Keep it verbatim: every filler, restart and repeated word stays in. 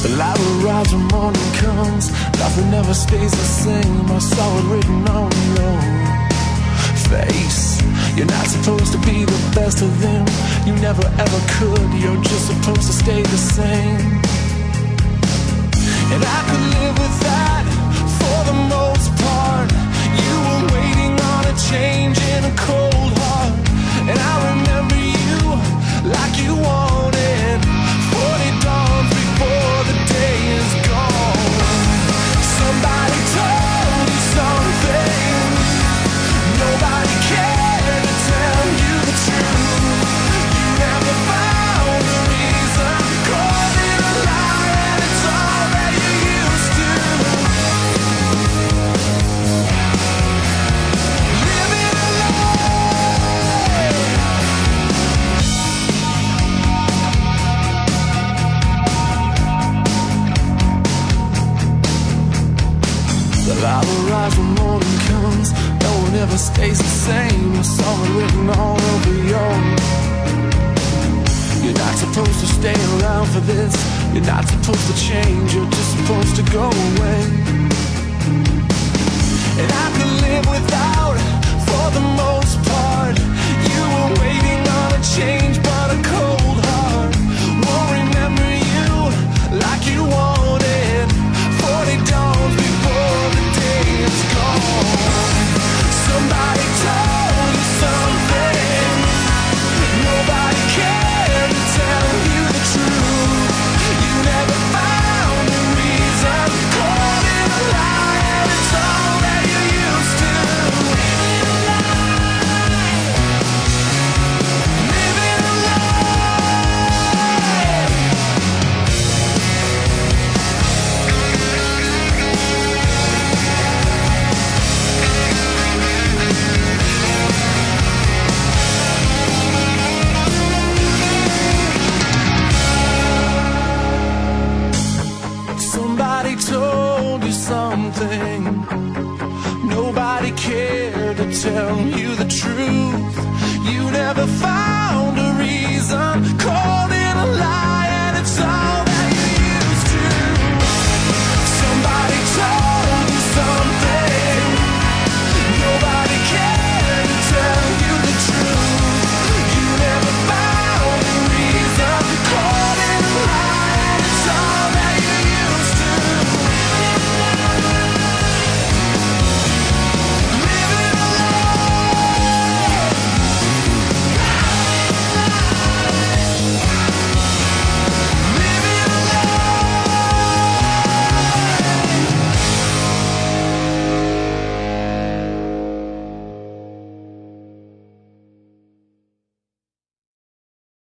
The light will rise when morning comes. Nothing ever stays the same. I saw it written on your face. You're not supposed to be the best of them. You never ever could. You're just supposed to stay the same. And I could live with that for the most part. You were waiting on a change in a cold heart. And I remember you like you wanted. Forty dawns before the day is gone. Somebody told you something. Nobody cared to tell you the truth. You never found a reason. Called it a lie, and it's all that you used to. Living alone. The light will rise when morning comes. No one ever stays the same. A song written all over your. You're not supposed to stay around for this. You're not supposed to change. You're just supposed to go away. And I could live without, for the most part. You were waiting on a change, but a cold heart won't remember you like you wanted. Forty dawns before the day is gone. Somebody told you something. Nobody cared to tell you the truth. You never found a reason. Called it a lie, and it's all that you used to. Living Somebody told you something. Nobody cared to tell you the truth. You never found a reason.